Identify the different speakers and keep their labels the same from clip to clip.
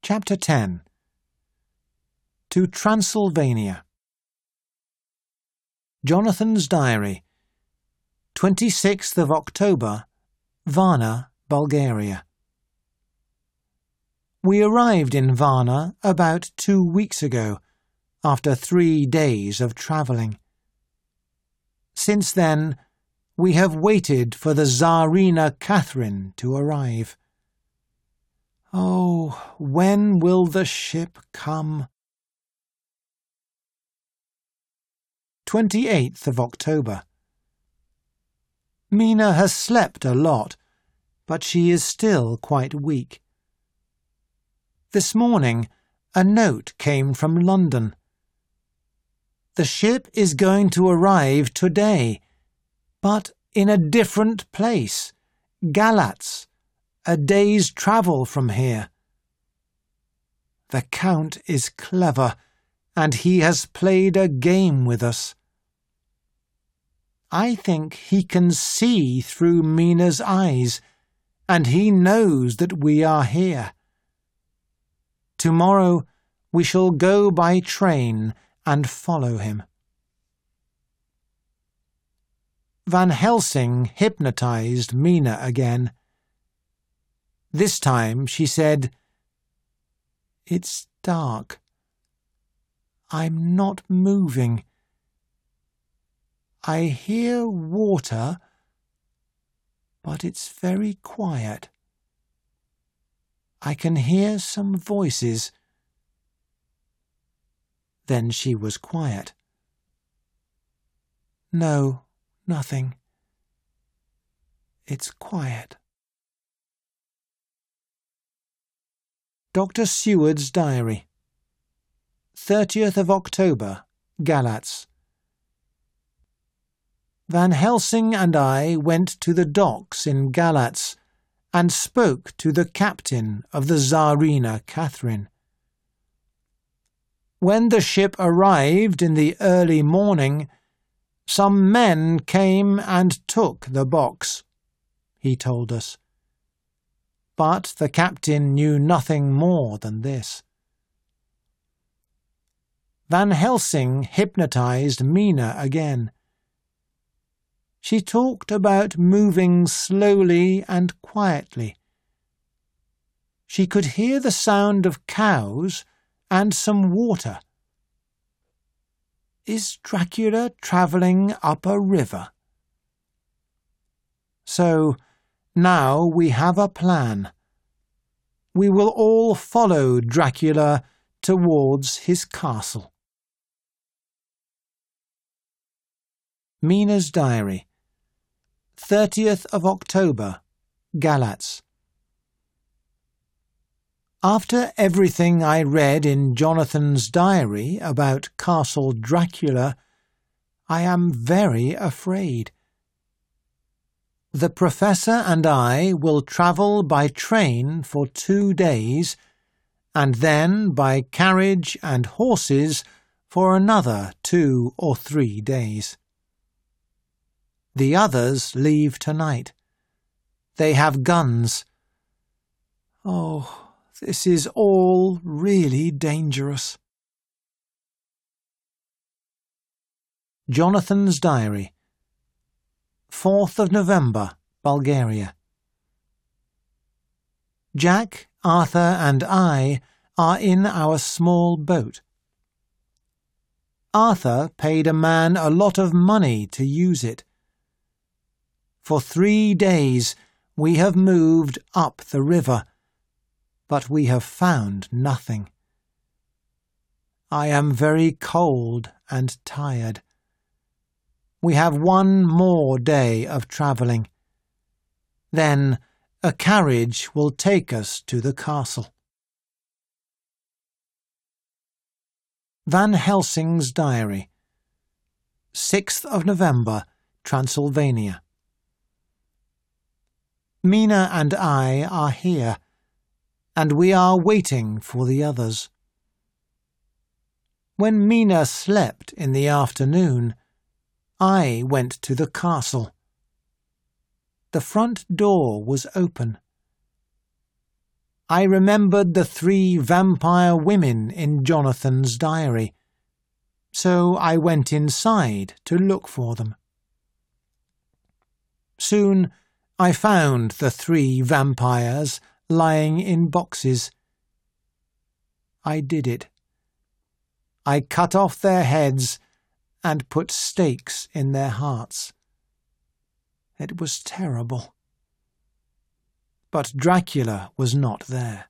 Speaker 1: Chapter 10. To Transylvania. Jonathan's Diary, 26th of October, Varna, Bulgaria. We arrived in Varna about 2 weeks ago, after 3 days of travelling. Since then, we have waited for the Tsarina Catherine to arrive. Oh, when will the ship come? 28th of October. Mina has slept a lot, but she is still quite weak. This morning, a note came from London. The ship is going to arrive today, but in a different place, Galatz, a day's travel from here. The Count is clever, and he has played a game with us. I think he can see through Mina's eyes, and he knows that we are here. Tomorrow we shall go by train and follow him. Van Helsing hypnotized Mina again. This time she said, "It's dark. I'm not moving. I hear water, but it's very quiet. I can hear some voices." Then she was quiet. "No, nothing. It's quiet." Dr. Seward's Diary, 30th of October, Galatz. Van Helsing and I went to the docks in Galatz and spoke to the captain of the Tsarina Catherine. When the ship arrived in the early morning, some men came and took the box, he told us. But the captain knew nothing more than this. Van Helsing hypnotized Mina again. She talked about moving slowly and quietly. She could hear the sound of cows and some water. Is Dracula travelling up a river? So, now we have a plan. We will all follow Dracula towards his castle. Mina's Diary, 30th of October, Galatz. After everything I read in Jonathan's diary about Castle Dracula, I am very afraid. The Professor and I will travel by train for 2 days, and then by carriage and horses for another 2 or 3 days. The others leave tonight. They have guns. Oh, this is all really dangerous. Jonathan's Diary, 4th of November, Bulgaria. Jack, Arthur and I are in our small boat. Arthur paid a man a lot of money to use it. For 3 days we have moved up the river, but we have found nothing. I am very cold and tired. We have 1 more day of travelling. Then a carriage will take us to the castle. Van Helsing's Diary, 6th of November, Transylvania. Mina and I are here, and we are waiting for the others. When Mina slept in the afternoon, I went to the castle. The front door was open. I remembered the 3 vampire women in Jonathan's diary, so I went inside to look for them. Soon I found the 3 vampires lying in boxes. I did it. I cut off their heads and put stakes in their hearts. It was terrible. But Dracula was not there.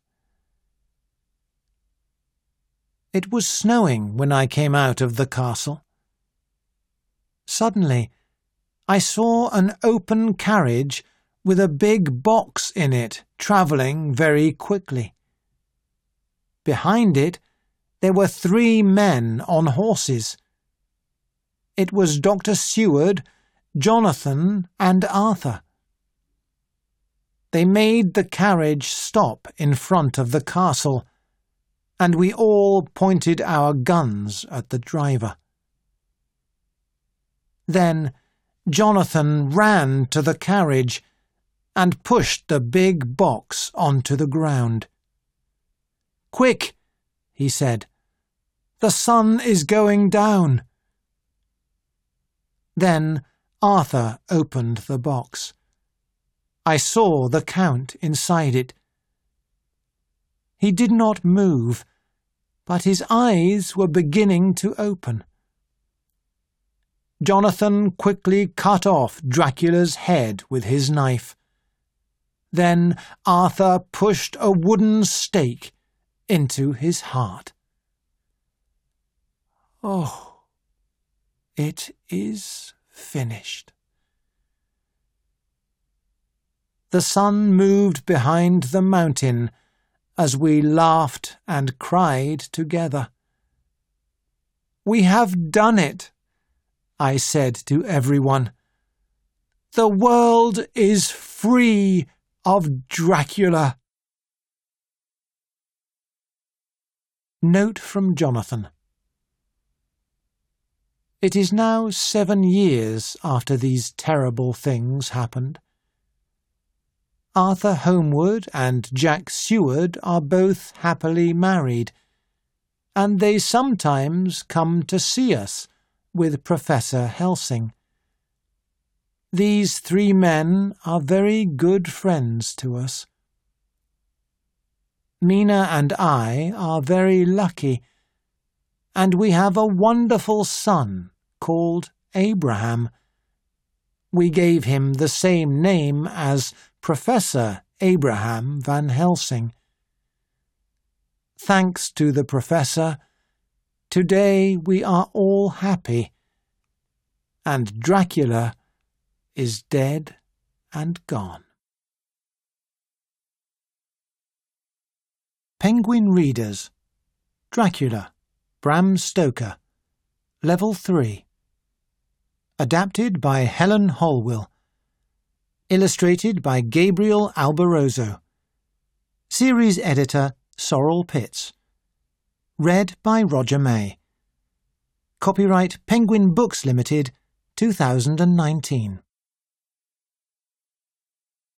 Speaker 1: It was snowing when I came out of the castle. Suddenly, I saw an open carriage with a big box in it travelling very quickly. Behind it, there were 3 men on horses. It was Dr. Seward, Jonathan, and Arthur. They made the carriage stop in front of the castle, and we all pointed our guns at the driver. Then Jonathan ran to the carriage and pushed the big box onto the ground. "Quick," he said, "the sun is going down." Then Arthur opened the box. I saw the Count inside it. He did not move, but his eyes were beginning to open. Jonathan quickly cut off Dracula's head with his knife. Then Arthur pushed a wooden stake into his heart. Oh, it is finished. The sun moved behind the mountain as we laughed and cried together. "We have done it," I said to everyone. "The world is free of Dracula." Note from Jonathan. It is now 7 years after these terrible things happened. Arthur Holmwood and Jack Seward are both happily married, and they sometimes come to see us with Professor Helsing. These 3 men are very good friends to us. Mina and I are very lucky, and we have a wonderful son called Abraham. We gave him the same name as Professor Abraham Van Helsing. Thanks to the Professor, today we are all happy, and Dracula is dead and gone. Penguin Readers. Dracula, Bram Stoker. Level 3. Adapted by Helen Holwell. Illustrated by Gabriel Albaroso. Series Editor Sorrel Pitts. Read by Roger May. Copyright Penguin Books Limited, 2019.